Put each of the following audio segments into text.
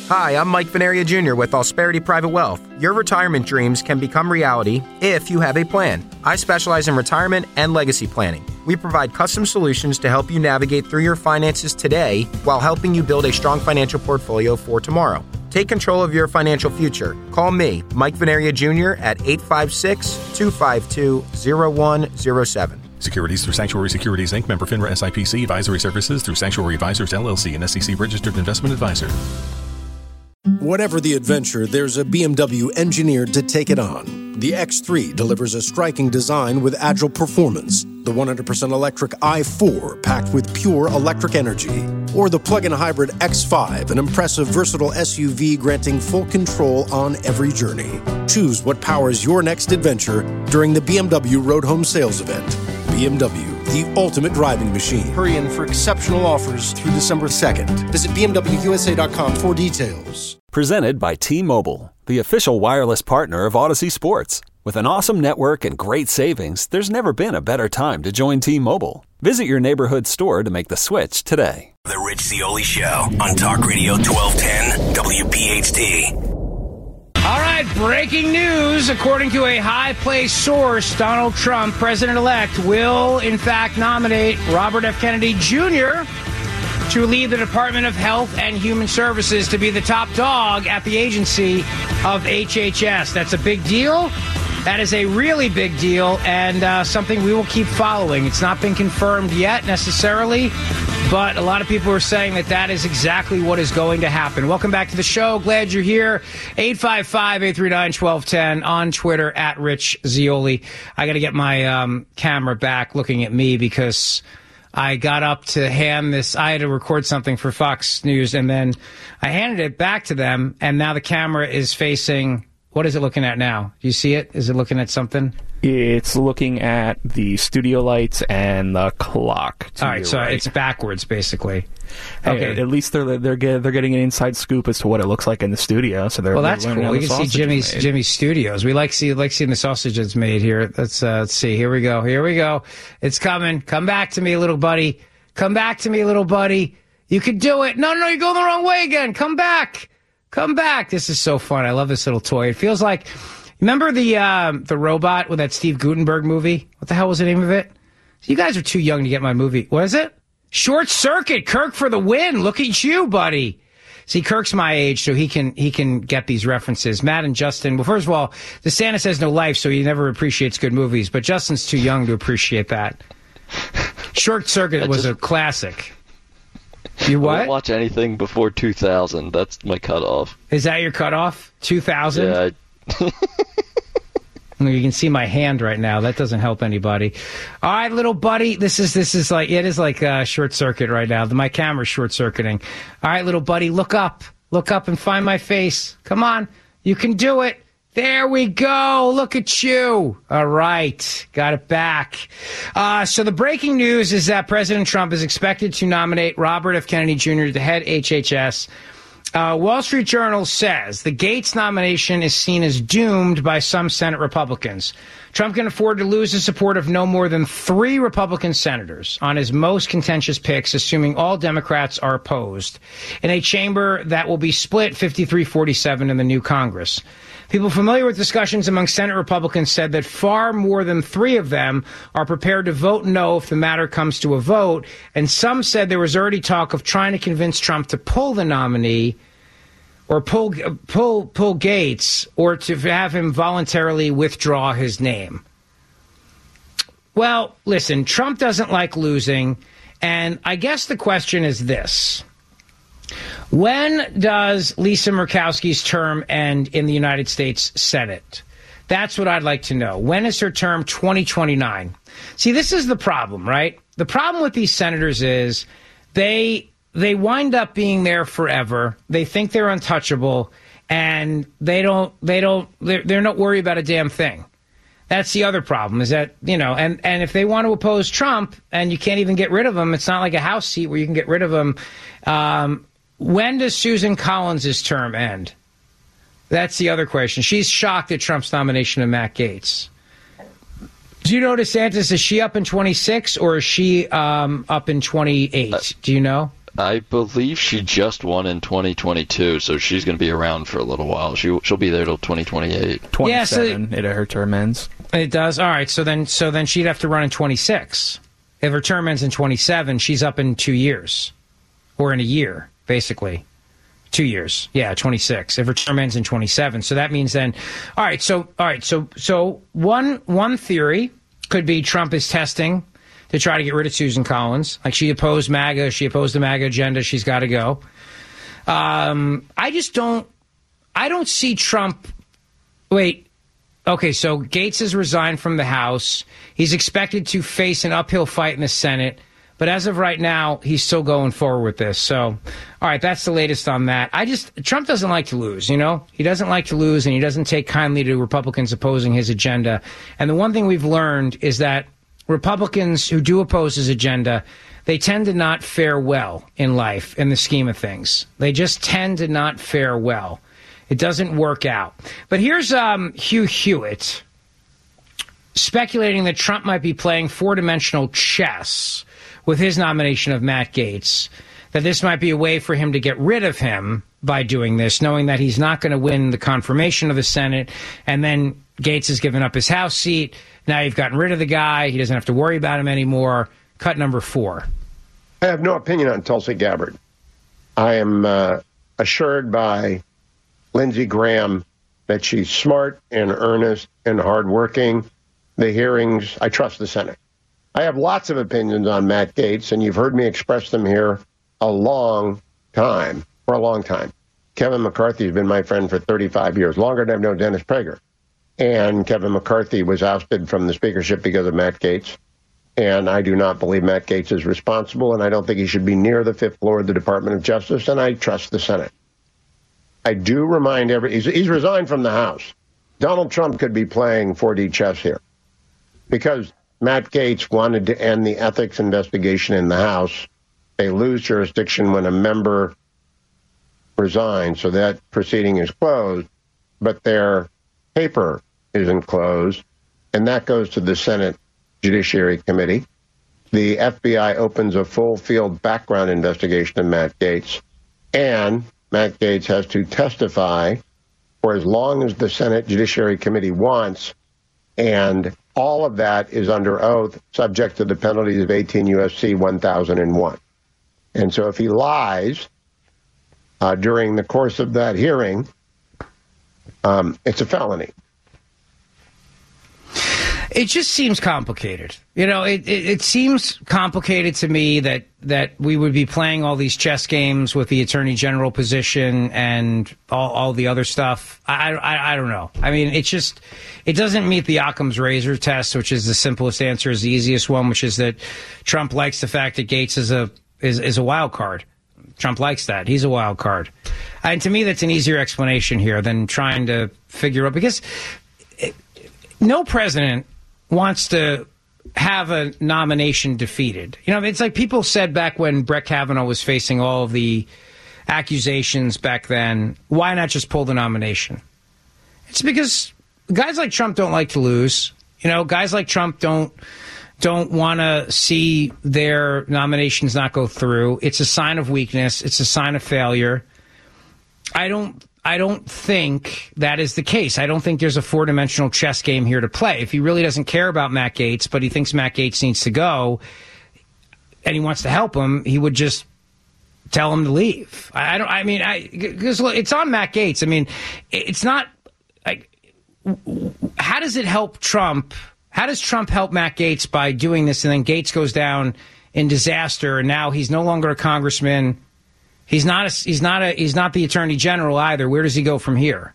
Hi, I'm Mike Venaria Jr. with Ausperity Private Wealth. Your retirement dreams can become reality if you have a plan. I specialize in retirement and legacy planning. We provide custom solutions to help you navigate through your finances today while helping you build a strong financial portfolio for tomorrow. Take control of your financial future. Call me, Mike Venaria Jr. at 856-252-0107. Securities through Sanctuary Securities, Inc., member FINRA SIPC, advisory services through Sanctuary Advisors, LLC, an SEC-registered investment advisor. Whatever the adventure, there's a BMW engineered to take it on. The X3 delivers a striking design with agile performance. The 100% electric i4 packed with pure electric energy. Or the plug-in hybrid X5, an impressive, versatile SUV granting full control on every journey. Choose what powers your next adventure during the BMW Road Home Sales Event. BMW, the ultimate driving machine. Hurry in for exceptional offers through December 2nd. Visit BMWUSA.com for details. Presented by T-Mobile, the official wireless partner of Odyssey Sports. With an awesome network and great savings, there's never been a better time to join T-Mobile. Visit your neighborhood store to make the switch today. The Rich Zeoli Show on Talk Radio 1210 WPHT. All right, breaking news. According to a high-placed source, Donald Trump, president-elect, will, in fact, nominate Robert F. Kennedy Jr. to lead the Department of Health and Human Services to be the top dog at the agency of HHS. That's a big deal. That is a really big deal and something we will keep following. It's not been confirmed yet necessarily, but a lot of people are saying that that is exactly what is going to happen. Welcome back to the show. Glad you're here. 855-839-1210 on Twitter at Rich Zeoli. I got to get my camera back looking at me because I got up to hand this. I had to record something for Fox News, and then I handed it back to them, and now the camera is facing... What is it looking at now? Do you see it? Is it looking at something? It's looking at the studio lights and the clock. All right, so it's backwards, basically. Okay. Hey, at least they're getting an inside scoop as to what it looks like in the studio. So that's cool. We can see Jimmy's studios. We like seeing the sausage that's made here. Let's see. Here we go. It's coming. Come back to me, little buddy. Come back to me, little buddy. You can do it. No, you're going the wrong way again. Come back. Come back. This is so fun. I love this little toy. It feels like, remember the robot with that Steve Guttenberg movie? What the hell was the name of it? You guys are too young to get my movie. What is it? Short Circuit. Kirk for the win. Look at you, buddy. See, Kirk's my age, so he can get these references. Matt and Justin, well, first of all, DeSantis has no life, so he never appreciates good movies, but Justin's too young to appreciate that. Short Circuit was a classic. You what? I don't watch anything before 2000. That's my cutoff. Is that your cutoff? 2000? Yeah. You can see my hand right now. That doesn't help anybody. All right, little buddy. This is like short circuit right now. My camera's short circuiting. All right, little buddy, look up and find my face. Come on, you can do it. There we go. Look at you. All right. Got it back. So the breaking news is that President Trump is expected to nominate Robert F. Kennedy Jr. to head HHS. Wall Street Journal says the Gates nomination is seen as doomed by some Senate Republicans. Trump can afford to lose the support of no more than 3 Republican senators on his most contentious picks, assuming all Democrats are opposed, in a chamber that will be split 53-47 in the new Congress. People familiar with discussions among Senate Republicans said that far more than 3 of them are prepared to vote no if the matter comes to a vote, and some said there was already talk of trying to convince Trump to pull the nominee or pull Gates, or to have him voluntarily withdraw his name. Well, listen, Trump doesn't like losing, and I guess the question is this. When does Lisa Murkowski's term end in the United States Senate? That's what I'd like to know. When is her term? 2029. See, this is the problem, right? The problem with these senators is they wind up being there forever. They think they're untouchable, and they're not worried about a damn thing. That's the other problem, is that, and if they want to oppose Trump and you can't even get rid of him, it's not like a House seat where you can get rid of him. When does Susan Collins' term end? That's the other question. She's shocked at Trump's nomination of Matt Gaetz. Do you know DeSantis, is she up in 26 or is she up in 28? Do you know? I believe she just won in 2022, so she's going to be around for a little while. She'll be there till 2028. 27, her term ends. It does? All right, so then she'd have to run in 26. If her term ends in 27, she's up in 2 years. Or in a year, basically. 2 years. Yeah, 26. If her term ends in 27. So that means then... All right, so one theory could be Trump is testing to try to get rid of Susan Collins. Like, she opposed MAGA. She opposed the MAGA agenda. She's got to go. I don't see Trump... Wait. Okay, so Gates has resigned from the House. He's expected to face an uphill fight in the Senate. But as of right now, he's still going forward with this. So, all right, that's the latest on that. Trump doesn't like to lose, you know? He doesn't like to lose, and he doesn't take kindly to Republicans opposing his agenda. And the one thing we've learned is that Republicans who do oppose his agenda, they tend to not fare well in life in the scheme of things. They just tend to not fare well. It doesn't work out. But here's Hugh Hewitt speculating that Trump might be playing four-dimensional chess with his nomination of Matt Gaetz, that this might be a way for him to get rid of him by doing this, knowing that he's not going to win the confirmation of the Senate, and then Gaetz has given up his House seat. Now you've gotten rid of the guy. He doesn't have to worry about him anymore. Cut number 4. I have no opinion on Tulsi Gabbard. I am assured by Lindsey Graham that she's smart and earnest and hardworking. The hearings, I trust the Senate. I have lots of opinions on Matt Gaetz, and you've heard me express them here for a long time. Kevin McCarthy has been my friend for 35 years, longer than I've known Dennis Prager. And Kevin McCarthy was ousted from the speakership because of Matt Gaetz. And I do not believe Matt Gaetz is responsible, and I don't think he should be near the 5th floor of the Department of Justice, and I trust the Senate. I do remind he's resigned from the House. Donald Trump could be playing 4D chess here because Matt Gaetz wanted to end the ethics investigation in the House. They lose jurisdiction when a member resigns, so that proceeding is closed, but their paper isn't closed, and that goes to the Senate Judiciary Committee. The FBI opens a full field background investigation of Matt Gaetz, and Matt Gaetz has to testify for as long as the Senate Judiciary Committee wants, and all of that is under oath, subject to the penalties of 18 U.S.C. 1001. And so if he lies during the course of that hearing, it's a felony. It just seems complicated. You know, it seems complicated to me that we would be playing all these chess games with the Attorney General position and all the other stuff. I don't know. I mean, it doesn't meet the Occam's razor test, which is the simplest answer, is the easiest one, which is that Trump likes the fact that Gaetz is a wild card. Trump likes that. He's a wild card. And to me, that's an easier explanation here than trying to figure out, because no president wants to have a nomination defeated. You know, it's like people said back when Brett Kavanaugh was facing all of the accusations back then, why not just pull the nomination? It's because guys like Trump don't like to lose. You know, guys like Trump don't want to see their nominations not go through. It's a sign of weakness. It's a sign of failure. I don't think that is the case. I don't think there's a four-dimensional chess game here to play. If he really doesn't care about Matt Gaetz, but he thinks Matt Gaetz needs to go, and he wants to help him, he would just tell him to leave. Because it's on Matt Gaetz. I mean, it's not like, how does it help Trump? How does Trump help Matt Gaetz by doing this, and then Gaetz goes down in disaster, and now he's no longer a congressman? He's not the Attorney General either. Where does he go from here?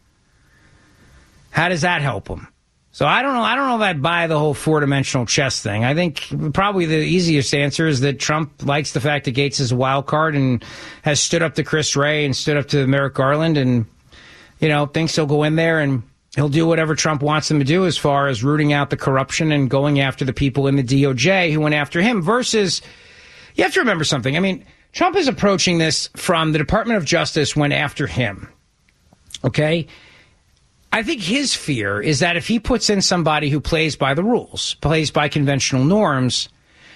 How does that help him? So I don't know if I buy the whole four-dimensional chess thing. I think probably the easiest answer is that Trump likes the fact that Gaetz is a wild card and has stood up to Chris Wray and stood up to Merrick Garland, and thinks he'll go in there and he'll do whatever Trump wants him to do as far as rooting out the corruption and going after the people in the DOJ who went after him. Versus, you have to remember something. I mean, Trump is approaching this from the Department of Justice went after him. Okay? I think his fear is that if he puts in somebody who plays by the rules, plays by conventional norms,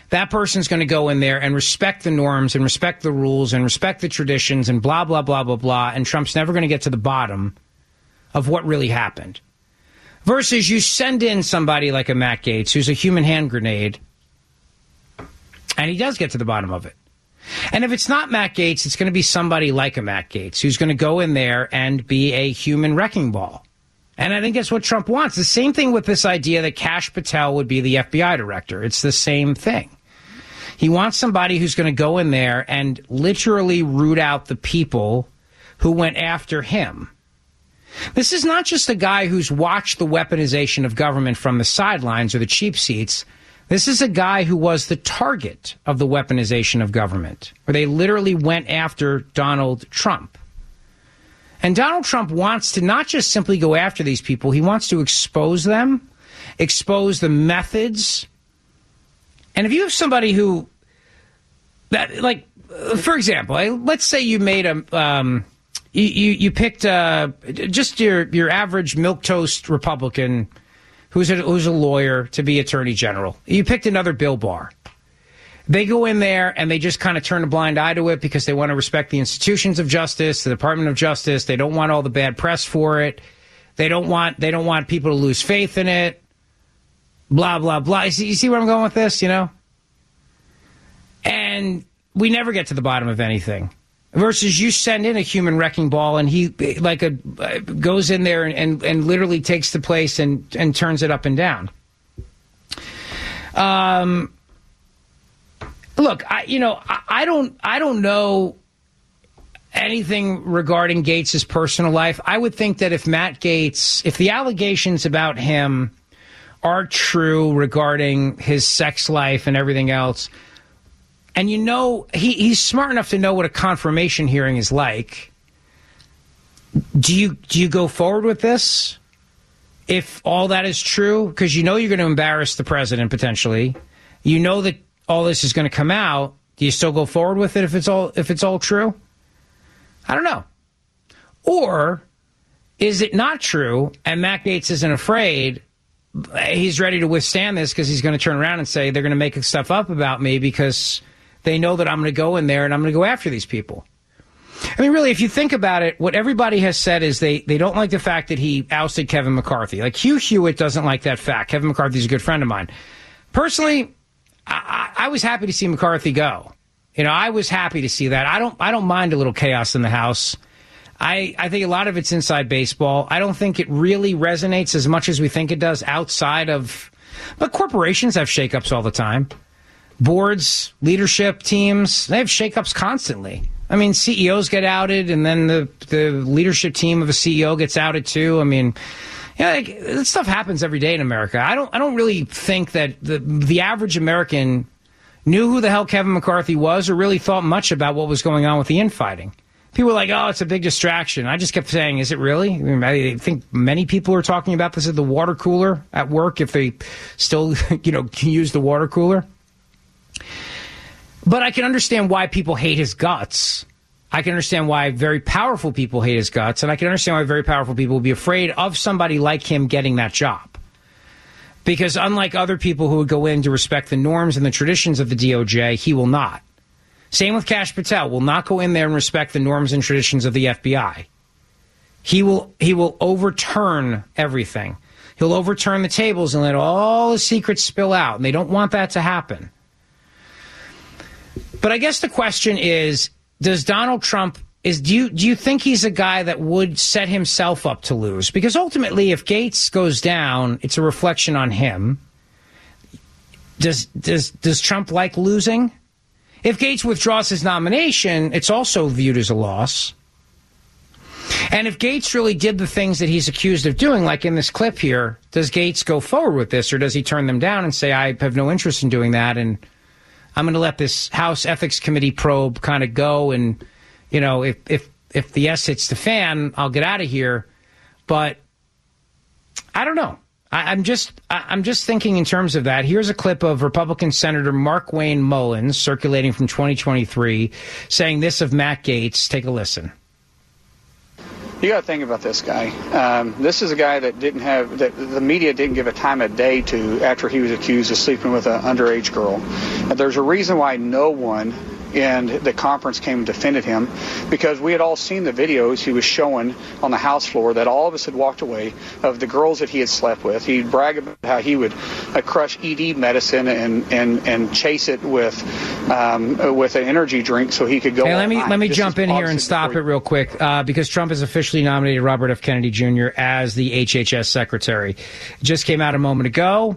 that person's going to go in there and respect the norms and respect the rules and respect the traditions and blah, blah, blah, blah, blah, and Trump's never going to get to the bottom of what really happened. Versus you send in somebody like a Matt Gaetz, who's a human hand grenade, and he does get to the bottom of it. And if it's not Matt Gaetz, it's going to be somebody like a Matt Gaetz who's going to go in there and be a human wrecking ball. And I think that's what Trump wants. The same thing with this idea that Kash Patel would be the FBI director. It's the same thing. He wants somebody who's going to go in there and literally root out the people who went after him. This is not just a guy who's watched the weaponization of government from the sidelines or the cheap seats. This is a guy who was the target of the weaponization of government, where they literally went after Donald Trump. And Donald Trump wants to not just simply go after these people, he wants to expose them, expose the methods. And if you have somebody who, that, like, for example, let's say you made a, you picked just your average milquetoast Republican who's a lawyer to be attorney general. You picked another Bill Barr. They go in there and they just kind of turn a blind eye to it because they want to respect the institutions of justice, the Department of Justice. They don't want all the bad press for it. They don't want people to lose faith in it. Blah, blah, blah. You see where I'm going with this, you know? And we never get to the bottom of anything. Versus you send in a human wrecking ball and he goes in there and literally takes the place and turns it up and down. Look, I don't know anything regarding Gaetz' personal life. I would think that if Matt Gaetz, if the allegations about him are true regarding his sex life and everything else, and he's smart enough to know what a confirmation hearing is like, do you go forward with this if all that is true? Because you're going to embarrass the president potentially. You know that all this is going to come out. Do you still go forward with it if it's all true? I don't know. Or is it not true and Matt Gaetz isn't afraid? He's ready to withstand this because he's going to turn around and say they're going to make stuff up about me because they know that I'm going to go in there and I'm going to go after these people. I mean, really, if you think about it, what everybody has said is they don't like the fact that he ousted Kevin McCarthy. Like Hugh Hewitt doesn't like that fact. Kevin McCarthy's a good friend of mine. Personally, I was happy to see McCarthy go. I was happy to see that. I don't mind a little chaos in the House. I think a lot of it's inside baseball. I don't think it really resonates as much as we think it does outside of... But corporations have shakeups all the time. Boards, leadership teams, they have shakeups constantly. I mean, CEOs get outed, and then the leadership team of a CEO gets outed too. I mean... that stuff happens every day in America. I don't really think that the average American knew who the hell Kevin McCarthy was or really thought much about what was going on with the infighting. People were like, oh, it's a big distraction. I just kept saying, is it really? I think many people are talking about this at the water cooler at work if they still, can use the water cooler. But I can understand why people hate his guts. I can understand why very powerful people hate his guts, and I can understand why very powerful people will be afraid of somebody like him getting that job. Because unlike other people who would go in to respect the norms and the traditions of the DOJ, he will not. Same with Kash Patel. Will not go in there and respect the norms and traditions of the FBI. He will overturn everything. He'll overturn the tables and let all the secrets spill out, and they don't want that to happen. But I guess the question is, does Donald Trump, do you think he's a guy that would set himself up to lose? Because ultimately, if Gaetz goes down, it's a reflection on him. Does Trump like losing? If Gaetz withdraws his nomination, it's also viewed as a loss. And if Gaetz really did the things that he's accused of doing, like in this clip here, does Gaetz go forward with this, or does he turn them down and say, I have no interest in doing that, and I'm going to let this House Ethics Committee probe kind of go, and, if the S hits the fan, I'll get out of here. But I don't know. I'm just thinking in terms of that. Here's a clip of Republican Senator Markwayne Mullins circulating from 2023 saying this of Matt Gaetz. Take a listen. You got to think about this guy. This is a guy that that the media didn't give a time of day to after he was accused of sleeping with an underage girl. And there's a reason why no one in the conference came and defended him, because we had all seen the videos he was showing on the House floor that all of us had walked away of the girls that he had slept with. He'd brag about how he would crush ED medicine and chase it with an energy drink so he could go. Hey, let me jump in here and stop it real quick because Trump has officially nominated Robert F. Kennedy Jr. as the HHS secretary. It just came out a moment ago.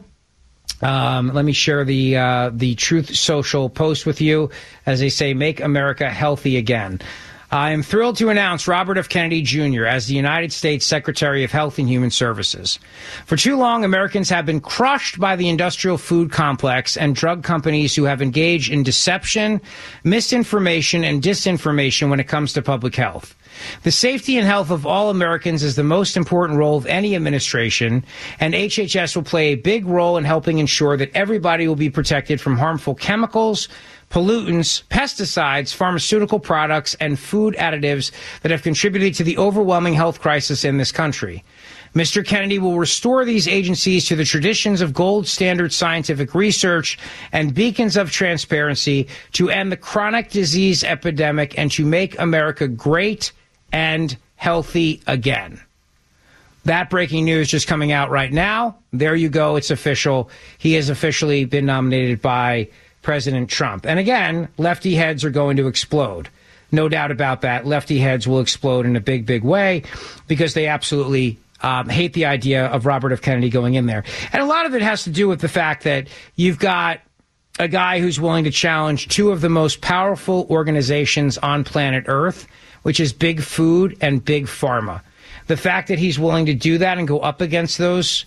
Let me share the Truth Social post with you. As they say, make America healthy again. I am thrilled to announce Robert F. Kennedy Jr. as the United States Secretary of Health and Human Services. For too long, Americans have been crushed by the industrial food complex and drug companies who have engaged in deception, misinformation, and disinformation when it comes to public health. The safety and health of all Americans is the most important role of any administration, and HHS will play a big role in helping ensure that everybody will be protected from harmful chemicals, pollutants, pesticides, pharmaceutical products, and food additives that have contributed to the overwhelming health crisis in this country. Mr. Kennedy will restore these agencies to the traditions of gold standard scientific research and beacons of transparency to end the chronic disease epidemic and to make America great and healthy again. That breaking news just coming out right now. There you go. It's official. He has officially been nominated by President Trump. And again, lefty heads are going to explode. No doubt about that. Lefty heads will explode in a big, big way because they absolutely hate the idea of Robert F. Kennedy going in there. And a lot of it has to do with the fact that you've got a guy who's willing to challenge two of the most powerful organizations on planet Earth, which is Big Food and Big Pharma. The fact that he's willing to do that and go up against those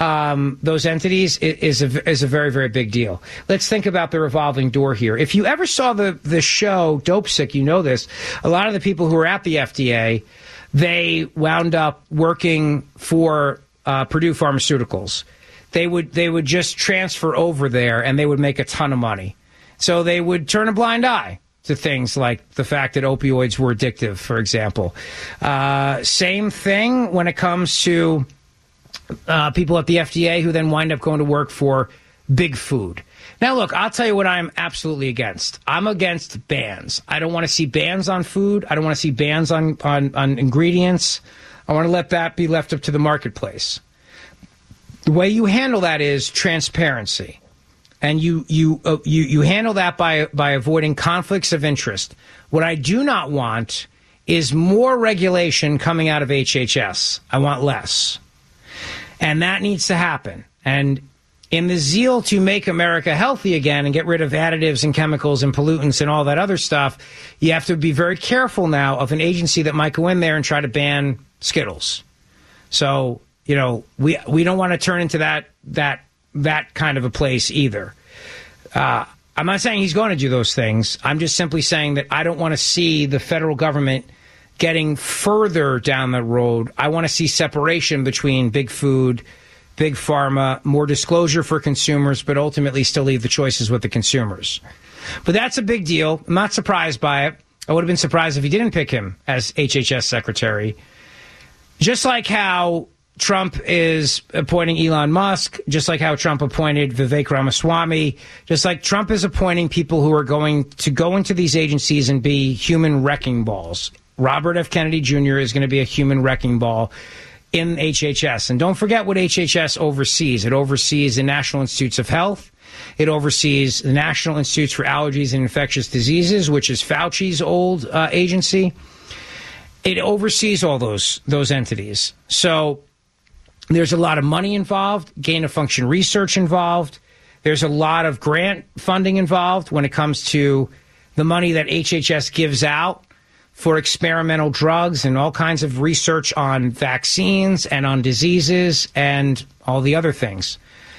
entities is a very, very big deal. Let's think about the revolving door here. If you ever saw the show Dope Sick, you know this. A lot of the people who were at the FDA, they wound up working for Purdue Pharmaceuticals. They would just transfer over there and they would make a ton of money. So they would turn a blind eye to things like the fact that opioids were addictive, for example. Same thing when it comes to people at the FDA who then wind up going to work for Big Food. Now, look, I'll tell you what I'm absolutely against. I'm against bans. I don't want to see bans on food. I don't want to see bans on ingredients. I want to let that be left up to the marketplace. The way you handle that is transparency. And you handle that by avoiding conflicts of interest. What I do not want is more regulation coming out of HHS. I want less. And that needs to happen. And in the zeal to make America healthy again and get rid of additives and chemicals and pollutants and all that other stuff, you have to be very careful now of an agency that might go in there and try to ban Skittles. So, you know, we don't want to turn into that kind of a place either. I'm not saying he's going to do those things. I'm just simply saying that I don't want to see the federal government getting further down the road. I want to see separation between Big Food, Big Pharma, more disclosure for consumers, but ultimately still leave the choices with the consumers. But that's a big deal. I'm not surprised by it. I would have been surprised if he didn't pick him as HHS secretary. Just like how Trump is appointing Elon Musk, just like how Trump appointed Vivek Ramaswamy, just like Trump is appointing people who are going to go into these agencies and be human wrecking balls. Robert F. Kennedy Jr. is going to be a human wrecking ball in HHS. And don't forget what HHS oversees. It oversees the National Institutes of Health. It oversees the National Institutes for Allergies and Infectious Diseases, which is Fauci's old agency. It oversees all those entities. So there's a lot of money involved, gain-of-function research involved. There's a lot of grant funding involved when it comes to the money that HHS gives out for experimental drugs and all kinds of research on vaccines and on diseases and all the other things.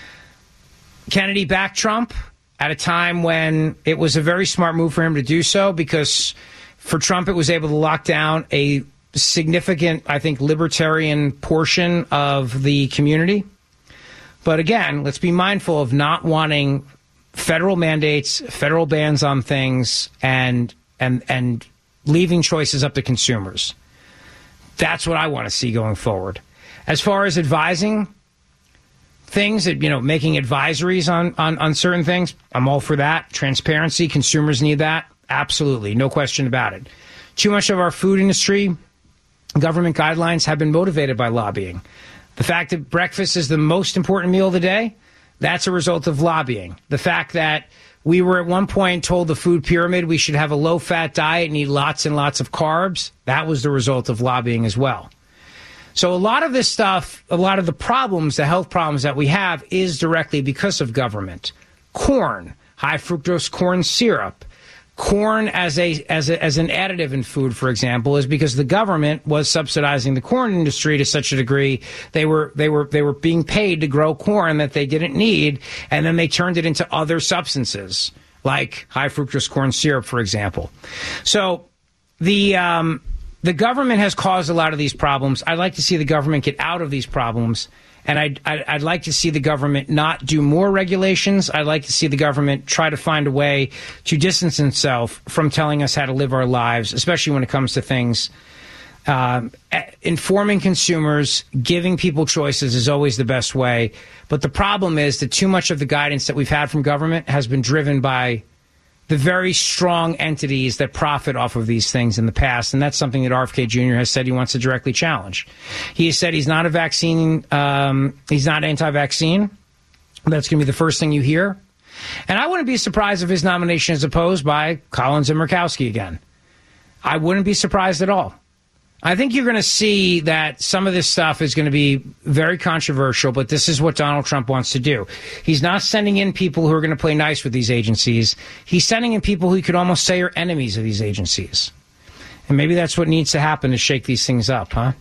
Kennedy backed Trump at a time when it was a very smart move for him to do so, because for Trump it was able to lock down a significant, I think, libertarian portion of the community. But again, let's be mindful of not wanting federal mandates, federal bans on things, and leaving choices up to consumers. That's what I want to see going forward. As far as advising things, making advisories on certain things, I'm all for that. Transparency, consumers need that. Absolutely, no question about it. Too much of our food industry, government guidelines have been motivated by lobbying. The fact that breakfast is the most important meal of the day, that's a result of lobbying. The fact that we were at one point told the food pyramid we should have a low-fat diet and eat lots and lots of carbs, that was the result of lobbying as well. So a lot of this stuff, a lot of the problems, the health problems that we have is directly because of government. Corn, high fructose corn syrup, corn as an additive in food, for example, is because the government was subsidizing the corn industry to such a degree they were being paid to grow corn that they didn't need, and then they turned it into other substances like high fructose corn syrup, for example. So the government has caused a lot of these problems. I'd like to see the government get out of these problems. And I'd like to see the government not do more regulations. I'd like to see the government try to find a way to distance itself from telling us how to live our lives, especially when it comes to things. Informing consumers, giving people choices is always the best way. But the problem is that too much of the guidance that we've had from government has been driven by the very strong entities that profit off of these things in the past. And that's something that RFK Jr. has said he wants to directly challenge. He has said he's not he's not anti-vaccine. That's going to be the first thing you hear. And I wouldn't be surprised if his nomination is opposed by Collins and Murkowski again. I wouldn't be surprised at all. I think you're going to see that some of this stuff is going to be very controversial, but this is what Donald Trump wants to do. He's not sending in people who are going to play nice with these agencies. He's sending in people who you could almost say are enemies of these agencies. And maybe that's what needs to happen to shake these things up, huh?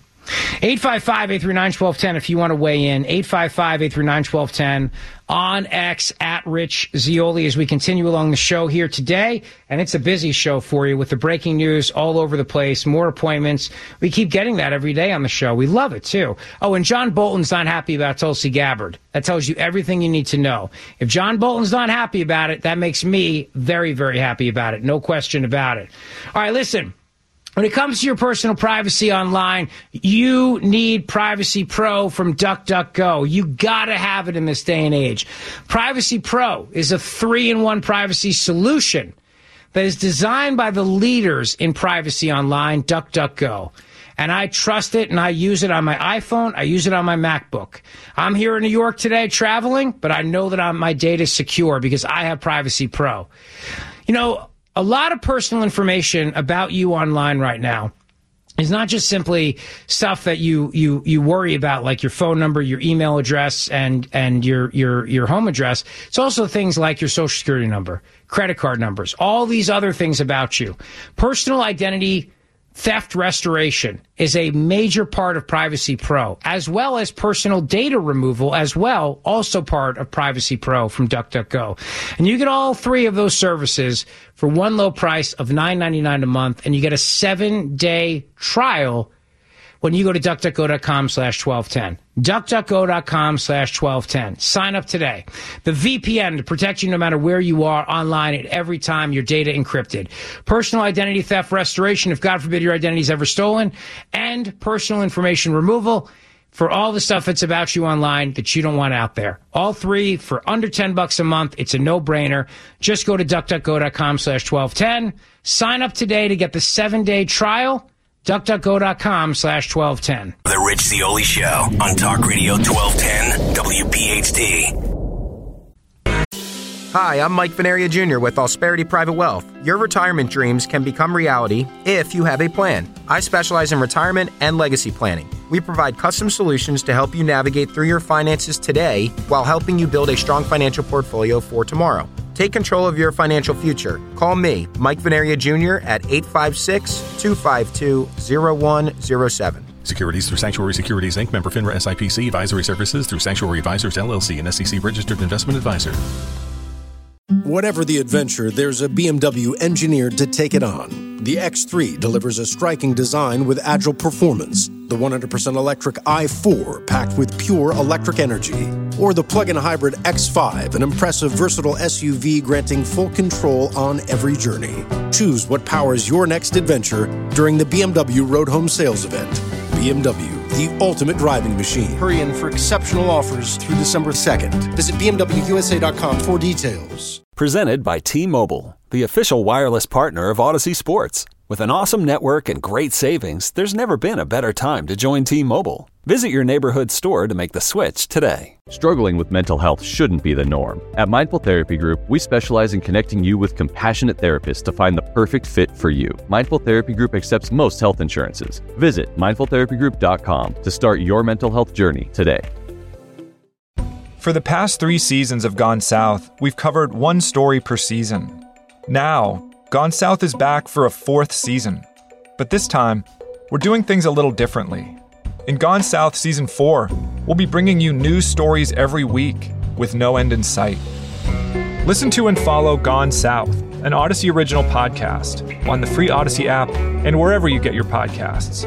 855-839-1210 if you want to weigh in. 855-839-1210 on X at Rich Zeoli as we continue along the show here today. And it's a busy show for you with the breaking news all over the place, more appointments. We keep getting that every day on the show. We love it, too. Oh, and John Bolton's not happy about Tulsi Gabbard. That tells you everything you need to know. If John Bolton's not happy about it, that makes me very, very happy about it. No question about it. All right, listen. When it comes to your personal privacy online, you need Privacy Pro from DuckDuckGo. You gotta have it in this day and age. Privacy Pro is a 3-in-1 privacy solution that is designed by the leaders in privacy online, DuckDuckGo. And I trust it, and I use it on my iPhone. I use it on my MacBook. I'm here in New York today traveling, but I know that my data is secure because I have Privacy Pro. You know, a lot of personal information about you online right now is not just simply stuff that you worry about, like your phone number, your email address, and your home address. It's also things like your social security number, credit card numbers, all these other things about you. Personal identity theft restoration is a major part of Privacy Pro, as well as personal data removal as well, also part of Privacy Pro from DuckDuckGo. And you get all three of those services for one low price of $9.99 a month, and you get a 7-day trial when you go to DuckDuckGo.com/1210. DuckDuckGo.com/1210. Sign up today. The VPN to protect you no matter where you are online at every time, your data encrypted. Personal identity theft restoration, if God forbid your identity is ever stolen. And personal information removal for all the stuff that's about you online that you don't want out there. All three for under $10 a month. It's a no-brainer. Just go to DuckDuckGo.com/1210. Sign up today to get the 7-day trial. DuckDuckGo.com/1210. The Rich Zeoli Show on Talk Radio 1210 WPHT. Hi, I'm Mike Veneria Jr. with Allsperity Private Wealth. Your retirement dreams can become reality if you have a plan. I specialize in retirement and legacy planning. We provide custom solutions to help you navigate through your finances today while helping you build a strong financial portfolio for tomorrow. Take control of your financial future. Call me, Mike Veneria Jr. at 856-252-0107. Securities through Sanctuary Securities, Inc., member FINRA SIPC, advisory services through Sanctuary Advisors, LLC, an SEC-registered investment advisor. Whatever the adventure, there's a BMW engineered to take it on. The X3 delivers a striking design with agile performance. The 100% electric i4 packed with pure electric energy. Or the plug-in hybrid X5, an impressive, versatile SUV granting full control on every journey. Choose what powers your next adventure during the BMW Road Home Sales Event. BMW, the ultimate driving machine. Hurry in for exceptional offers through December 2nd. Visit BMWUSA.com for details. Presented by T-Mobile, the official wireless partner of Odyssey Sports. With an awesome network and great savings, there's never been a better time to join T-Mobile. Visit your neighborhood store to make the switch today. Struggling with mental health shouldn't be the norm. At Mindful Therapy Group, we specialize in connecting you with compassionate therapists to find the perfect fit for you. Mindful Therapy Group accepts most health insurances. Visit mindfultherapygroup.com to start your mental health journey today. For the past 3 seasons of Gone South, we've covered one story per season. Now, Gone South is back for a 4th season. But this time, we're doing things a little differently. In Gone South Season 4, we'll be bringing you news stories every week with no end in sight. Listen to and follow Gone South, an Odyssey original podcast, on the free Odyssey app and wherever you get your podcasts.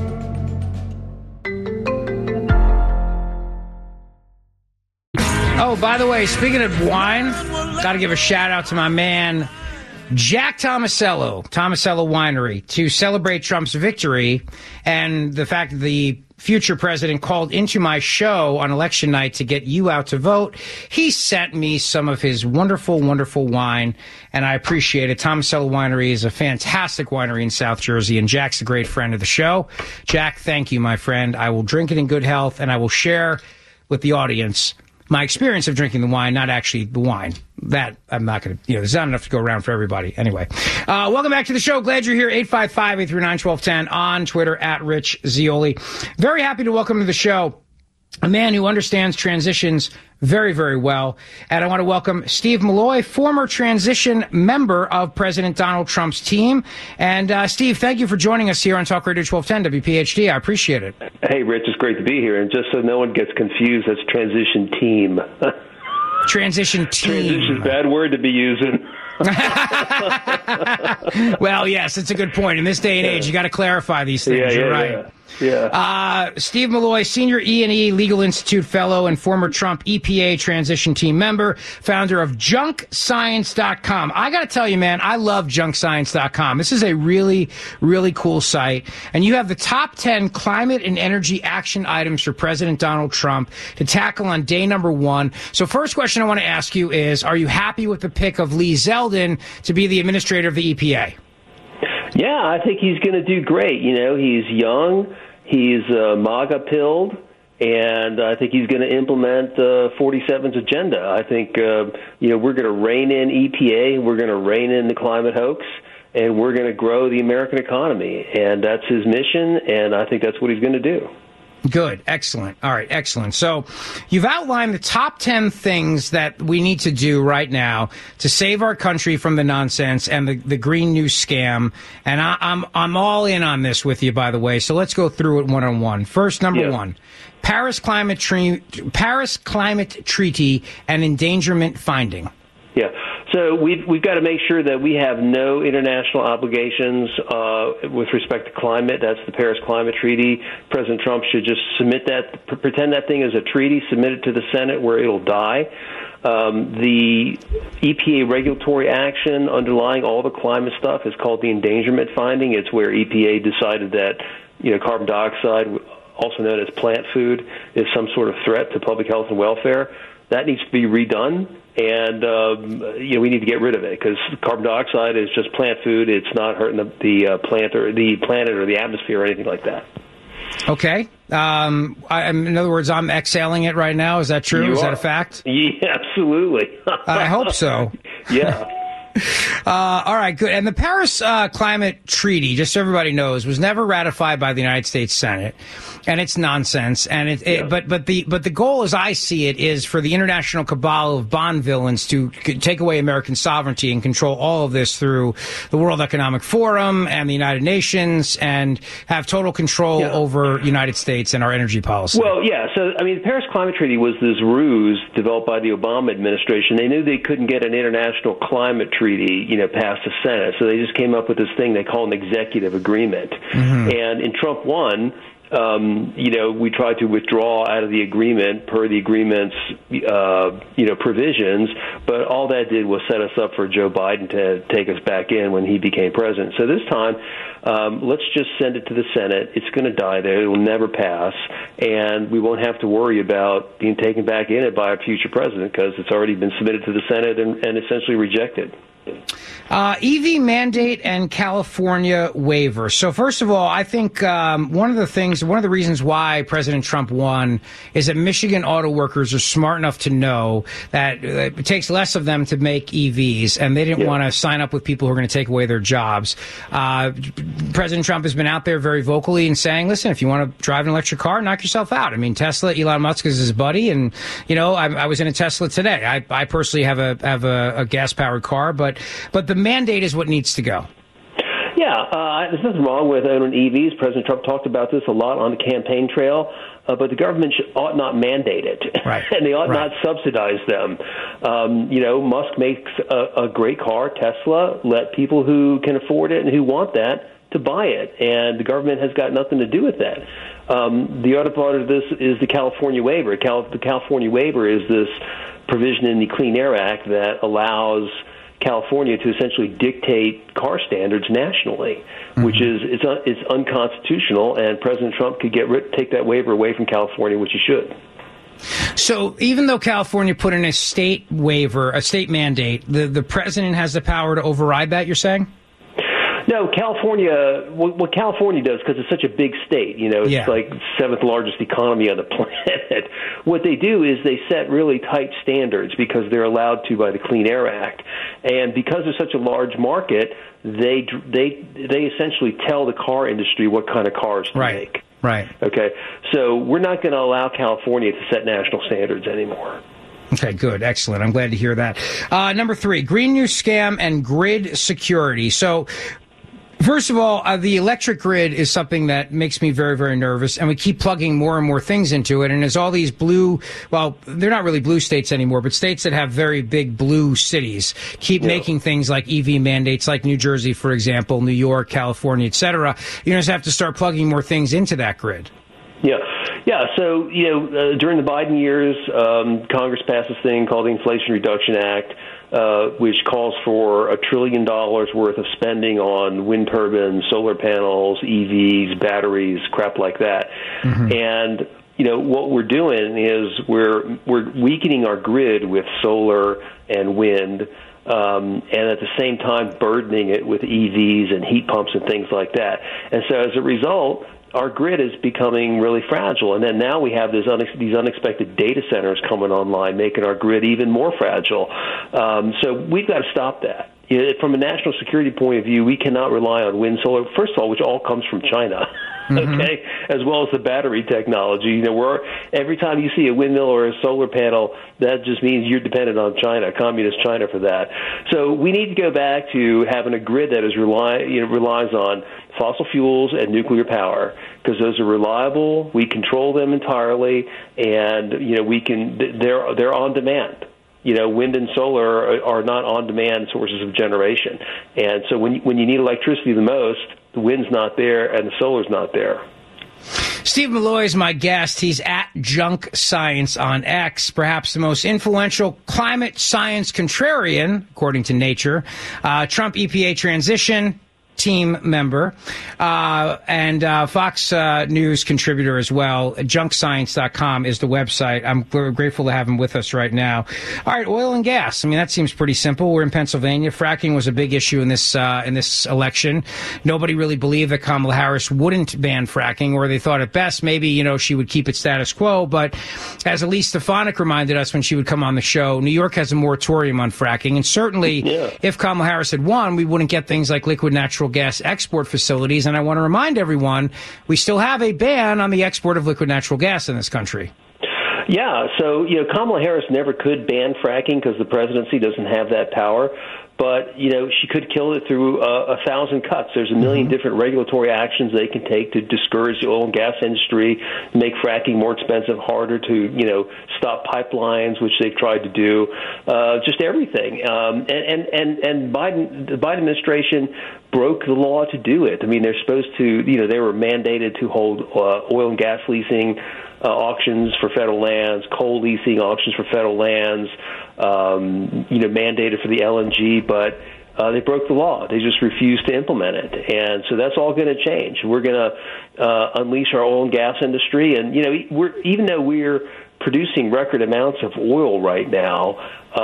Oh, by the way, speaking of wine, got to give a shout out to my man, Jack Tomasello Winery, to celebrate Trump's victory and the fact that the future president called into my show on election night to get you out to vote. He sent me some of his wonderful, wonderful wine, and I appreciate it. Tomasello Winery is a fantastic winery in South Jersey, and Jack's a great friend of the show. Jack, thank you, my friend. I will drink it in good health, and I will share with the audience my experience of drinking the wine, not actually the wine. That I'm not going to, there's not enough to go around for everybody. Anyway, welcome back to the show. Glad you're here. 855-839-1210 on Twitter at Rich Zeoli. Very happy to welcome to the show a man who understands transitions very, very well. And I want to welcome Steve Malloy, former transition member of President Donald Trump's team. And Steve, thank you for joining us here on Talk Radio 1210 WPHT. I appreciate it. Hey, Rich, it's great to be here. And just so no one gets confused, that's transition team. Transition team. Transition is a bad word to be using. Well, yes, it's a good point. In this day and age, you got to clarify these things. You're right. Yeah. Steve Malloy, senior E&E Legal Institute fellow and former Trump EPA transition team member, founder of JunkScience.com. I got to tell you, man, I love JunkScience.com. This is a really, really cool site. And you have the top 10 climate and energy action items for President Donald Trump to tackle on day number 1. So first question I want to ask you is, are you happy with the pick of Lee Zeldin to be the administrator of the EPA? Yeah, I think he's going to do great. He's young, he's MAGA-pilled, and I think he's going to implement 47's agenda. I think, we're going to rein in EPA, we're going to rein in the climate hoax, and we're going to grow the American economy. And that's his mission, and I think that's what he's going to do. Good. Excellent. All right. Excellent. So you've outlined the top 10 things that we need to do right now to save our country from the nonsense and the Green New scam. And I'm all in on this with you, by the way. So let's go through it one on one. First, number 1, Paris Climate Treaty and endangerment finding. Yeah. So we've got to make sure that we have no international obligations with respect to climate. That's the Paris Climate Treaty. President Trump should just submit that, pretend that thing is a treaty, submit it to the Senate where it'll die. The EPA regulatory action underlying all the climate stuff is called the endangerment finding. It's where EPA decided that carbon dioxide, also known as plant food, is some sort of threat to public health and welfare. That needs to be redone, and we need to get rid of it because carbon dioxide is just plant food. It's not hurting the plant or the planet or the atmosphere or anything like that. Okay. In other words, I'm exhaling it right now. Is that true? Is that a fact? Yeah, absolutely. I hope so. Yeah. All right, good. And the Paris Climate Treaty, just so everybody knows, was never ratified by the United States Senate, and it's nonsense. And but the goal, as I see it, is for the international cabal of bond villains to take away American sovereignty and control all of this through the World Economic Forum and the United Nations, and have total control over United States and our energy policy. Well, yeah. So, the Paris Climate Treaty was this ruse developed by the Obama administration. They knew they couldn't get an international climate treaty, past the Senate, so they just came up with this thing they call an executive agreement. Mm-hmm. And in Trump 1, we tried to withdraw out of the agreement per the agreement's, provisions, but all that did was set us up for Joe Biden to take us back in when he became president. So this time, let's just send it to the Senate. It's going to die there. It will never pass, and we won't have to worry about being taken back in it by a future president because it's already been submitted to the Senate and essentially rejected. EV mandate and California waiver. So first of all, I think one of the reasons why President Trump won is that Michigan auto workers are smart enough to know that it takes less of them to make EVs, and they didn't want to sign up with people who are going to take away their jobs. President Trump has been out there very vocally and saying, listen, if you want to drive an electric car, knock yourself out. I mean, Tesla, Elon Musk is his buddy, and, I was in a Tesla today. I personally have a gas-powered car, but the mandate is what needs to go. Yeah, there's nothing wrong with owning EVs. President Trump talked about this a lot on the campaign trail, but the government ought not mandate it, right. And they ought not subsidize them. Musk makes a great car, Tesla. Let people who can afford it and who want that to buy it, and the government has got nothing to do with that. The other part of this is the California waiver. The California waiver is this provision in the Clean Air Act that allows California to essentially dictate car standards nationally, which is it's unconstitutional, and President Trump could take that waiver away from California, which he should. So even though California put in a state waiver, a state mandate, the president has the power to override that, you're saying? No, California, what California does, because it's such a big state, it's like the seventh largest economy on the planet. What they do is they set really tight standards because they're allowed to by the Clean Air Act. And because there's such a large market, they essentially tell the car industry what kind of cars to make. Right. Okay. So we're not going to allow California to set national standards anymore. Okay, good. Excellent. I'm glad to hear that. Number 3, Green New Scam and grid security. So, first of all, the electric grid is something that makes me very, very nervous, and we keep plugging more and more things into it. And as all these they're not really blue states anymore, but states that have very big blue cities keep making things like EV mandates, like New Jersey, for example, New York, California, et cetera. You just have to start plugging more things into that grid. Yeah. So, during the Biden years, Congress passed this thing called the Inflation Reduction Act, which calls for $1 trillion worth of spending on wind turbines, solar panels, EVs, batteries, crap like that. And, what we're doing is we're weakening our grid with solar and wind, and at the same time burdening it with EVs and heat pumps and things like that. And so as a result, our grid is becoming really fragile. And then now we have these unexpected data centers coming online, making our grid even more fragile. So we've got to stop that. From a national security point of view, we cannot rely on wind, solar, first of all, which all comes from China, okay, as well as the battery technology. Every time you see a windmill or a solar panel, that just means you're dependent on China, communist China, for that. So we need to go back to having a grid that relies on fossil fuels and nuclear power, because those are reliable. We control them entirely, and they're on demand. Wind and solar are not on-demand sources of generation. And so when you need electricity the most, the wind's not there and the solar's not there. Steve Malloy is my guest. He's at Junk Science on X, perhaps the most influential climate science contrarian, according to Nature. Trump EPA transition team member, and Fox News contributor as well. JunkScience.com is the website. I'm grateful to have him with us right now. All right, oil and gas. I mean, that seems pretty simple. We're in Pennsylvania. Fracking was a big issue in this election. Nobody really believed that Kamala Harris wouldn't ban fracking, or they thought at best maybe, she would keep it status quo. But as Elise Stefanik reminded us when she would come on the show, New York has a moratorium on fracking. And certainly if Kamala Harris had won, we wouldn't get things like liquid natural gas export facilities. And I want to remind everyone, we still have a ban on the export of liquid natural gas in this country. Yeah, so Kamala Harris never could ban fracking because the presidency doesn't have that power. But, she could kill it through 1,000 cuts. There's a million different regulatory actions they can take to discourage the oil and gas industry, make fracking more expensive, harder to, stop pipelines, which they've tried to do, just everything. And the Biden administration broke the law to do it. I mean, they're supposed to, they were mandated to hold oil and gas leasing auctions for federal lands, coal leasing auctions for federal lands, mandated for the LNG, but they broke the law. They just refused to implement it. And so that's all going to change. We're going to unleash our oil and gas industry. And, even though we're producing record amounts of oil right now,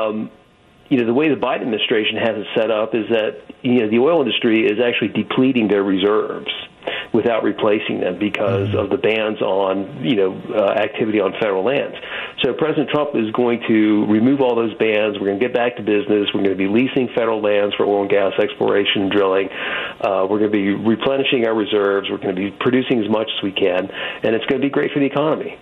the way the Biden administration has it set up is that, the oil industry is actually depleting their reserves without replacing them because of the bans on, activity on federal lands. So President Trump is going to remove all those bans. We're going to get back to business. We're going to be leasing federal lands for oil and gas exploration and drilling. We're going to be replenishing our reserves. We're going to be producing as much as we can, and it's going to be great for the economy.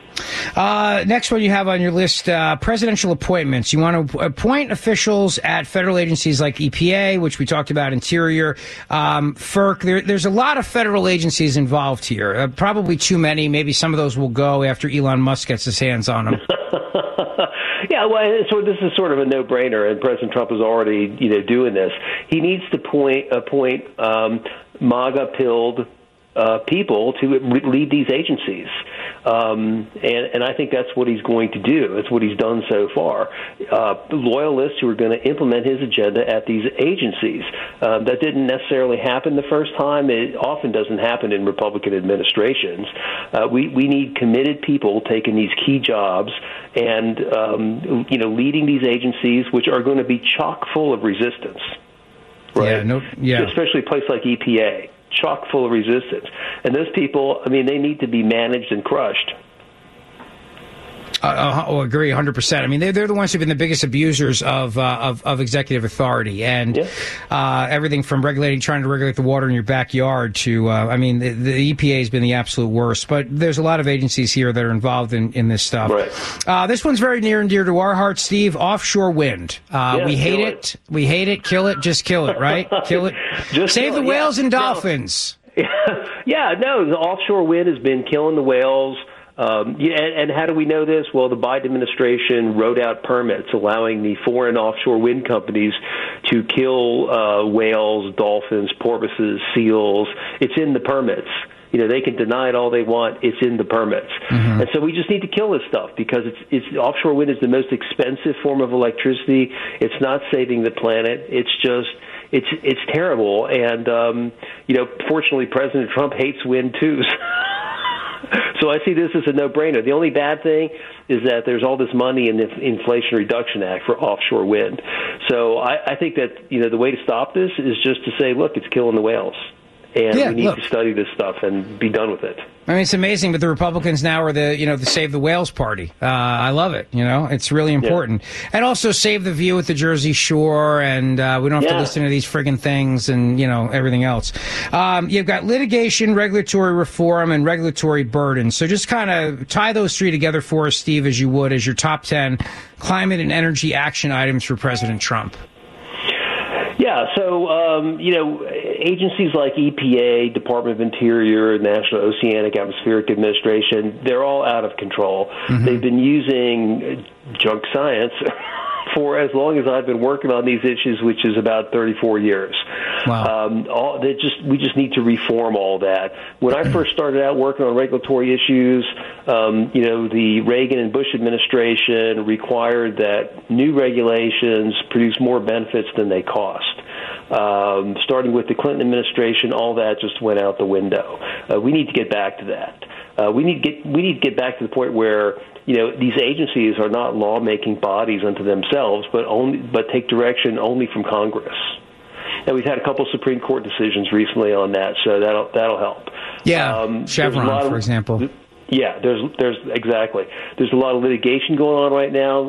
Next one you have on your list, presidential appointments. You want to appoint officials at federal agencies like EPA, which we talked about, Interior, FERC. There's a lot of federal agencies involved here, probably too many. Maybe some of those will go after Elon Musk gets his hands on them. Yeah, well, so this is sort of a no-brainer, and President Trump is already, doing this. He needs to appoint MAGA-pilled people to lead these agencies. And I think that's what he's going to do. That's what he's done so far. Loyalists who are going to implement his agenda at these agencies. That didn't necessarily happen the first time. It often doesn't happen in Republican administrations. We need committed people taking these key jobs and, leading these agencies, which are going to be chock full of resistance. Right? Especially a place like EPA. Chock full of resistance. And those people, they need to be managed and crushed. Agree 100%. I mean, they're the ones who've been the biggest abusers of executive authority, and everything from trying to regulate the water in your backyard to, the EPA has been the absolute worst. But there's a lot of agencies here that are involved in this stuff. Right. This one's very near and dear to our hearts, Steve. Offshore wind. We hate it. We hate it. Kill it. Just kill it. Right? Kill it. Save the whales and dolphins. The offshore wind has been killing the whales. And how do we know this? Well, the Biden administration wrote out permits allowing the foreign offshore wind companies to kill whales, dolphins, porpoises, seals. It's in the permits. They can deny it all they want. It's in the permits. And so we just need to kill this stuff because it's offshore wind is the most expensive form of electricity. It's not saving the planet. It's just it's terrible. And fortunately, President Trump hates wind too. So I see this as a no-brainer. The only bad thing is that there's all this money in the Inflation Reduction Act for offshore wind. So I think that the way to stop this is just to say, look, it's killing the whales. And we need to study this stuff and be done with it. It's amazing, but the Republicans now are the Save the Whales party. I love it. It's really important. Yeah. And also save the view at the Jersey Shore, and we don't have to listen to these friggin' things and, everything else. You've got litigation, regulatory reform, and regulatory burden. So just kind of tie those three together for us, Steve, as you would, as your top 10 climate and energy action items for President Trump. Yeah, so, agencies like EPA, Department of Interior, National Oceanic Atmospheric Administration, they're all out of control. They've been using junk science for as long as I've been working on these issues, which is about 34 years. Wow. We just need to reform all that. When I first started out working on regulatory issues, the Reagan and Bush administration required that new regulations produce more benefits than they cost. Starting with the Clinton administration, all that just went out the window. We need to get back to that. We need to get back to the point where these agencies are not lawmaking bodies unto themselves, but take direction only from Congress. And we've had a couple Supreme Court decisions recently on that, so that'll help. Yeah, Chevron, for example. Yeah, there's exactly. There's a lot of litigation going on right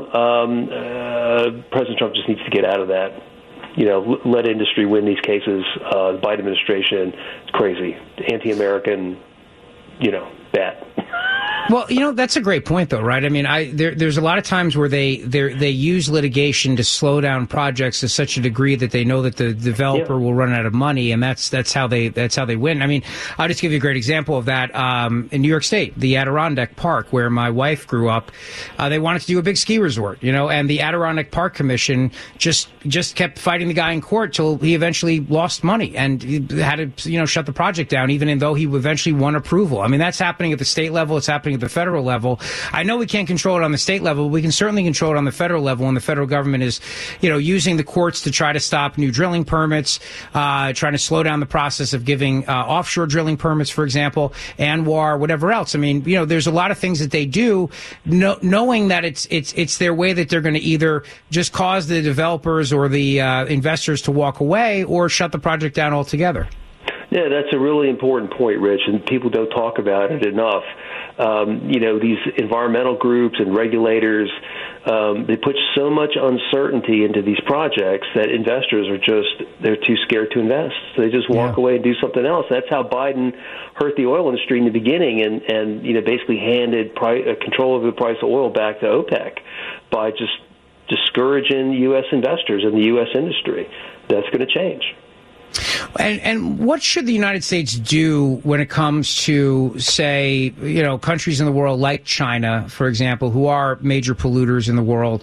now. President Trump just needs to get out of that. Let industry win these cases. The Biden administration is crazy, anti-American, bad. Well, that's a great point, though, right? I mean, there's a lot of times where they use litigation to slow down projects to such a degree that they know that the developer will run out of money, and that's how they win. I mean, I'll just give you a great example of that. In New York State, the Adirondack Park, where my wife grew up, they wanted to do a big ski resort, and the Adirondack Park Commission just kept fighting the guy in court till he eventually lost money and he had to shut the project down, even though he eventually won approval. I mean, that's happening at the state level. It's happening at the federal level. I know we can't control it on the state level. But we can certainly control it on the federal level, and the federal government is, using the courts to try to stop new drilling permits, trying to slow down the process of giving offshore drilling permits, for example, ANWR, whatever else. I mean, there's a lot of things that they do, knowing that it's their way that they're going to either just cause the developers or the investors to walk away or shut the project down altogether. Yeah, that's a really important point, Rich, and people don't talk about it enough. These environmental groups and regulators, they put so much uncertainty into these projects that investors they're too scared to invest. So they just walk away and do something else. That's how Biden hurt the oil industry in the beginning and basically handed control of the price of oil back to OPEC by just discouraging U.S. investors and the U.S. industry. That's going to change. And what should the United States do when it comes to, say, countries in the world like China, for example, who are major polluters in the world?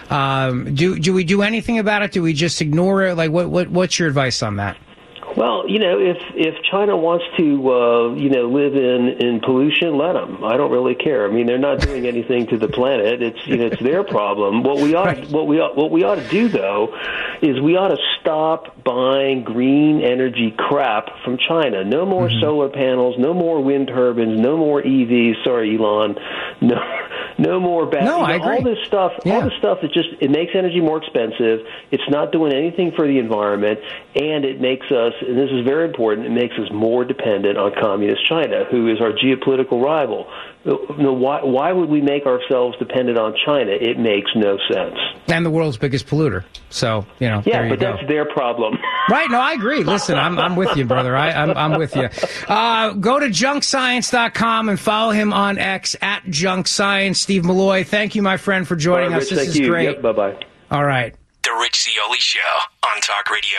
Do we do anything about it? Do we just ignore it? Like, what's your advice on that? Well, if China wants to, live in pollution, let them. I don't really care. I mean, they're not doing anything to the planet. It's their problem. What we ought to do, though, is we ought to stop buying green energy crap from China. No more solar panels. No more wind turbines. No more EVs. Sorry, Elon. No more batteries. No, I agree. All this stuff that it makes energy more expensive. It's not doing anything for the environment, and it makes us, and this is very important, it makes us more dependent on communist China, who is our geopolitical rival. Why would we make ourselves dependent on China? It makes no sense. And the world's biggest polluter. So, there you go. That's their problem. Right. No, I agree. Listen, I'm with you, brother. I'm with you. Go to junkscience.com and follow him on X at junkscience. Steve Malloy, thank you, my friend, for joining us. This is great. Yep, bye-bye. All right. The Rich Zeoli Show on Talk Radio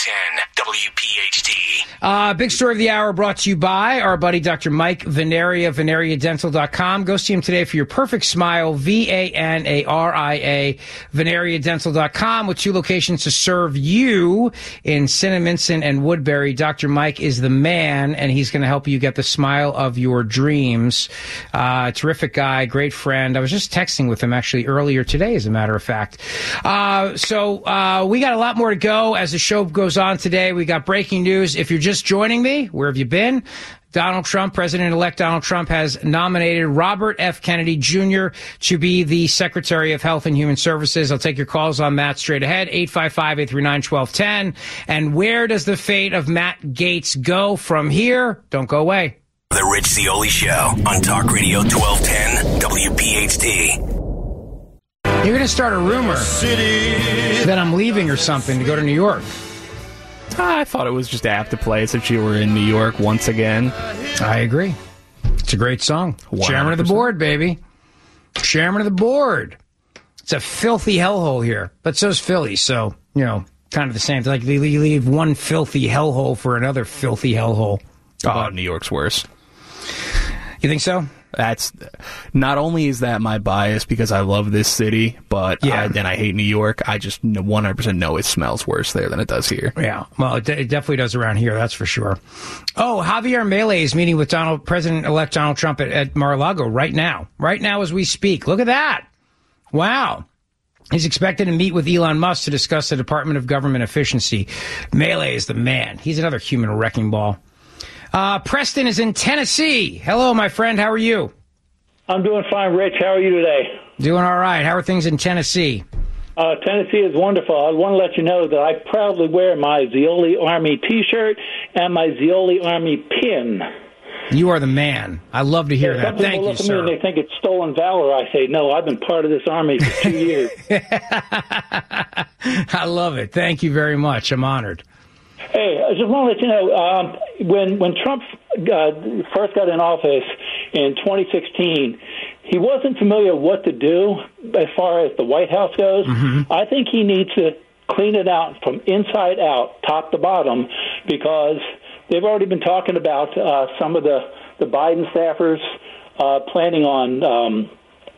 1210 WPHT. Big story of the hour brought to you by our buddy Dr. Mike Veneria, VeneriaDental.com. Go see him today for your perfect smile, VANARIA, VeneriaDental.com, with 2 locations to serve you in Cinnaminson and Woodbury. Dr. Mike is the man, and he's going to help you get the smile of your dreams. Terrific guy, great friend. I was just texting with him actually earlier today, as a matter of fact. So we got a lot more to go as the show goes on today. We got breaking news. If you're just joining me, where have you been? Donald Trump, President-elect Donald Trump, has nominated Robert F. Kennedy Jr. to be the Secretary of Health and Human Services. I'll take your calls on that straight ahead, 855-839-1210. And where does the fate of Matt Gaetz go from here? Don't go away. The Rich Zeoli Show on Talk Radio 1210 WPHT. You're going to start a rumor that I'm leaving or something to go to New York. I thought it was just apt to play since you were in New York once again. I agree. It's a great song. 100%. Chairman of the board, baby. Chairman of the board. It's a filthy hellhole here, but so's Philly. So, kind of the same. Like, you leave one filthy hellhole for another filthy hellhole. Oh, New York's worse. You think so? That's not only is that my bias because I love this city, but I hate New York. I just 100% know it smells worse there than it does here. Yeah, well, it definitely does around here. That's for sure. Oh, Javier Milei is meeting with President-elect Donald Trump at Mar-a-Lago right now as we speak. Look at that! Wow. He's expected to meet with Elon Musk to discuss the Department of Government Efficiency. Milei is the man. He's another human wrecking ball. Preston is in Tennessee. Hello, my friend. How are you? I'm doing fine, Rich. How are you today? Doing all right. How are things in Tennessee? Tennessee is wonderful. I want to let you know that I proudly wear my Zeoli Army T-shirt and my Zeoli Army pin. You are the man. I love to hear that. Thank you, sir. Some people look at me and they think it's stolen valor. I say, no, I've been part of this army for 2 years. I love it. Thank you very much. I'm honored. Hey, I just want to let you know, when Trump first got in office in 2016, he wasn't familiar what to do as far as the White House goes. Mm-hmm. I think he needs to clean it out from inside out, top to bottom, because they've already been talking about some of the Biden staffers planning on,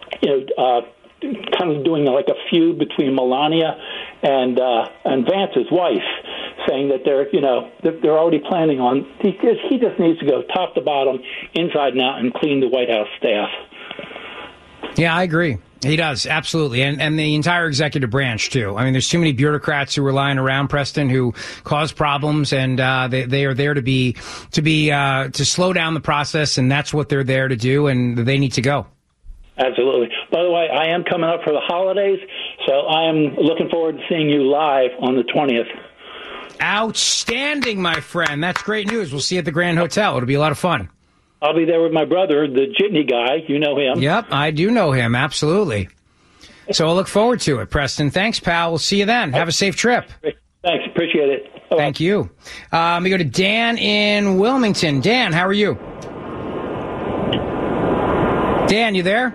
kind of doing like a feud between Melania and Vance's wife, saying that they're already planning on. He just needs to go top to bottom, inside and out, and clean the White House staff. Yeah, I agree. He does, absolutely. And the entire executive branch, too. I mean, there's too many bureaucrats who are lying around, Preston, who cause problems, and they are there to slow down the process, and that's what they're there to do, and they need to go. Absolutely. By the way, I am coming up for the holidays, so I am looking forward to seeing you live on the 20th. Outstanding, my friend. That's great news. We'll see you at the Grand Hotel. It'll be a lot of fun. I'll be there with my brother, the Jitney guy. You know him. Yep, I do know him. Absolutely. So I'll look forward to it, Preston. Thanks, pal. We'll see you then. Have a safe trip. Thanks. Appreciate it. Bye-bye. Thank you. We go to Dan in Wilmington. Dan, how are you? Dan, you there?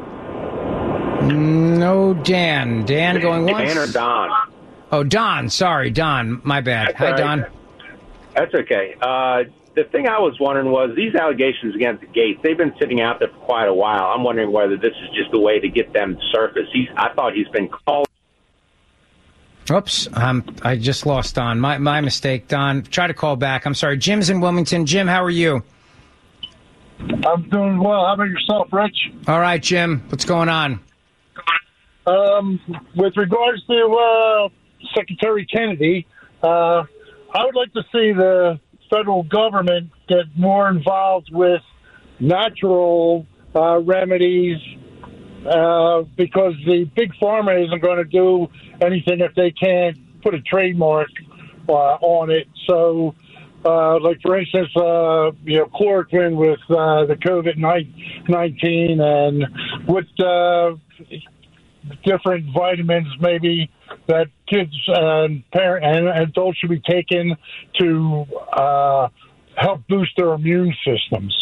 No, Dan. Dan going once? Dan or Don? Oh, Don. Sorry, Don. My bad. That's Hi, right. Don. That's okay. The thing I was wondering was these allegations against Gates, they've been sitting out there for quite a while. I'm wondering whether this is just a way to get them to surface. I thought he's been called. Oops. I just lost Don. My mistake, Don. Try to call back. I'm sorry. Jim's in Wilmington. Jim, how are you? I'm doing well. How about yourself, Rich? All right, Jim. What's going on? With regards to Secretary Kennedy, I would like to see the federal government get more involved with natural remedies because the big pharma isn't going to do anything if they can't put a trademark on it. So, like, for instance, chloroquine with the COVID-19 and with different vitamins maybe that kids and adults should be taking to help boost their immune systems.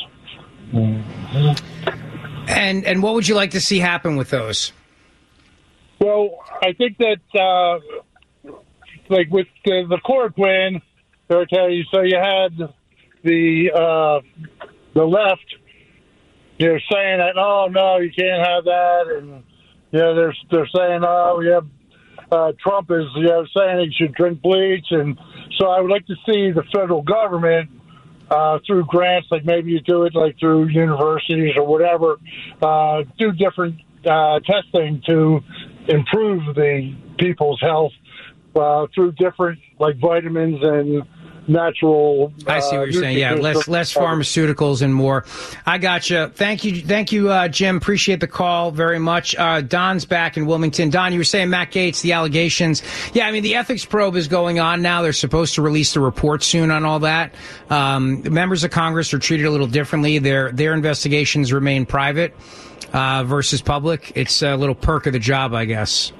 Mm-hmm. And what would you like to see happen with those? Well, I think that like with the chloroquine, okay, so you had the left, saying that, oh no, you can't have that, and they're saying, oh yeah. Trump is saying he should drink bleach, and so I would like to see the federal government through grants, like maybe you do it like through universities or whatever, do different testing to improve the people's health through different like vitamins and natural. I see what you're saying. Yeah, less pharmaceuticals and more. I gotcha. Thank you, Jim. Appreciate the call very much. Don's back in Wilmington. Don, you were saying Matt Gaetz, the allegations. Yeah, I mean the ethics probe is going on now. They're supposed to release the report soon on all that. Members of Congress are treated a little differently. Their investigations remain private versus public. It's a little perk of the job, I guess.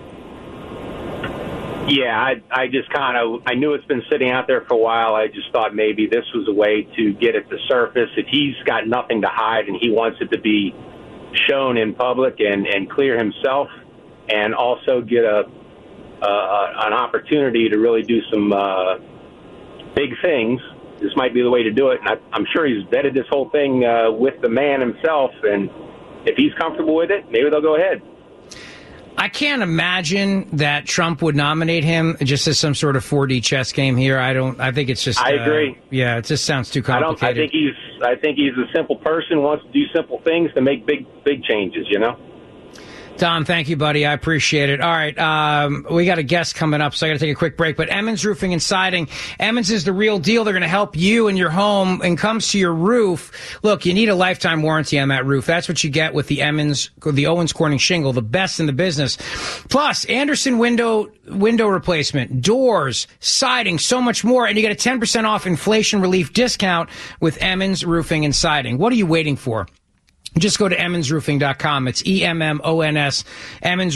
Yeah, I just I knew it's been sitting out there for a while. I just thought maybe this was a way to get it to surface. If he's got nothing to hide and he wants it to be shown in public and clear himself, and also get an opportunity to really do some big things, this might be the way to do it. And I'm sure he's vetted this whole thing with the man himself, and if he's comfortable with it, maybe they'll go ahead. I can't imagine that Trump would nominate him just as some sort of 4D chess game here. I think it's just. I agree. Yeah, it just sounds too complicated. I think he's a simple person, wants to do simple things to make big changes. Don, thank you, buddy. I appreciate it. All right, we got a guest coming up, so I got to take a quick break. But Emmons Roofing and Siding, Emmons is the real deal. They're going to help you and your home and comes to your roof. Look, you need a lifetime warranty on that roof. That's what you get with the Owens Corning shingle, the best in the business. Plus, Anderson window replacement, doors, siding, so much more. And you get a 10% off inflation relief discount with Emmons Roofing and Siding. What are you waiting for? Just go to EmmonsRoofing.com. It's EMMONS,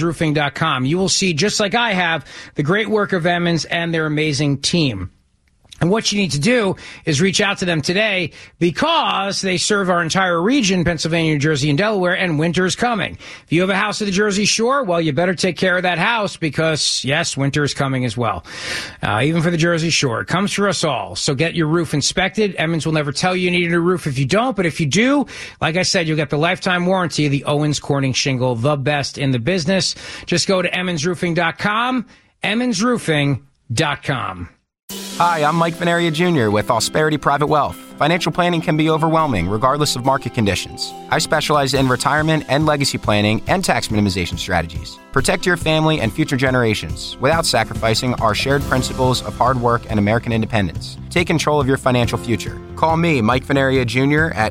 EmmonsRoofing.com. You will see, just like I have, the great work of Emmons and their amazing team. And what you need to do is reach out to them today because they serve our entire region, Pennsylvania, New Jersey, and Delaware, and winter is coming. If you have a house at the Jersey Shore, well, you better take care of that house because, yes, winter is coming as well. Even for the Jersey Shore. It comes for us all. So get your roof inspected. Emmons will never tell you need a new roof if you don't, but if you do, like I said, you'll get the lifetime warranty of the Owens Corning shingle, the best in the business. Just go to emmonsroofing.com, emmonsroofing.com. Hi, I'm Mike Venaria Jr. with Ausperity Private Wealth. Financial planning can be overwhelming regardless of market conditions. I specialize in retirement and legacy planning and tax minimization strategies. Protect your family and future generations without sacrificing our shared principles of hard work and American independence. Take control of your financial future. Call me, Mike Venaria Jr. at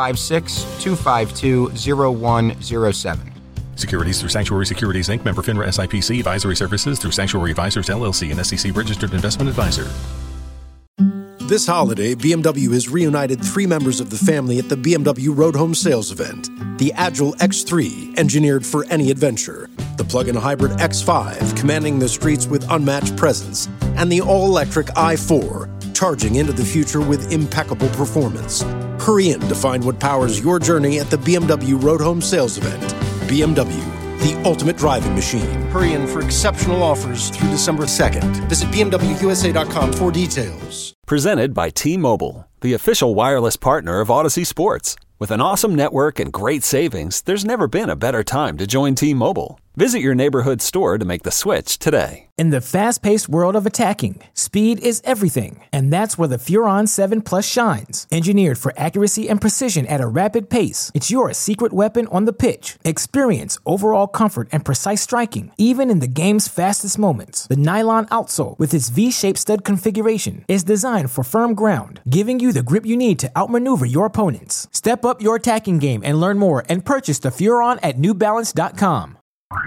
856-252-0107. Securities through Sanctuary Securities, Inc., member FINRA SIPC. Advisory services through Sanctuary Advisors, LLC, an SEC-registered investment advisor. This holiday, BMW has reunited 3 members of the family at the BMW Road Home Sales Event. The Agile X3, engineered for any adventure. The plug-in hybrid X5, commanding the streets with unmatched presence. And the all-electric i4, charging into the future with impeccable performance. Hurry in to find what powers your journey at the BMW Road Home Sales Event. BMW, the ultimate driving machine. Hurry in for exceptional offers through December 2nd. Visit BMWUSA.com for details. Presented by T-Mobile, the official wireless partner of Odyssey Sports. With an awesome network and great savings, there's never been a better time to join T-Mobile. Visit your neighborhood store to make the switch today. In the fast-paced world of attacking, speed is everything, and that's where the Furon 7 Plus shines. Engineered for accuracy and precision at a rapid pace, it's your secret weapon on the pitch. Experience overall comfort and precise striking, even in the game's fastest moments. The nylon outsole, with its V-shaped stud configuration, is designed for firm ground, giving you the grip you need to outmaneuver your opponents. Step up your attacking game and learn more and purchase the Furon at NewBalance.com.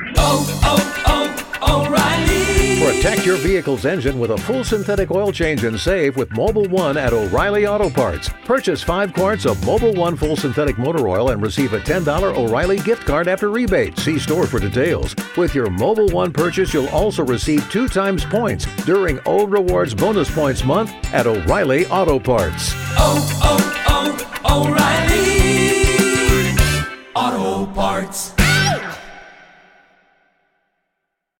O'Reilly. Protect your vehicle's engine with a full synthetic oil change and save with Mobil 1 at O'Reilly Auto Parts. Purchase 5 quarts of Mobil 1 full synthetic motor oil and receive a $10 O'Reilly gift card after rebate. See store for details. With your Mobil 1 purchase, you'll also receive 2 times points during O Rewards Bonus Points Month at O'Reilly Auto Parts. O'Reilly Auto Parts.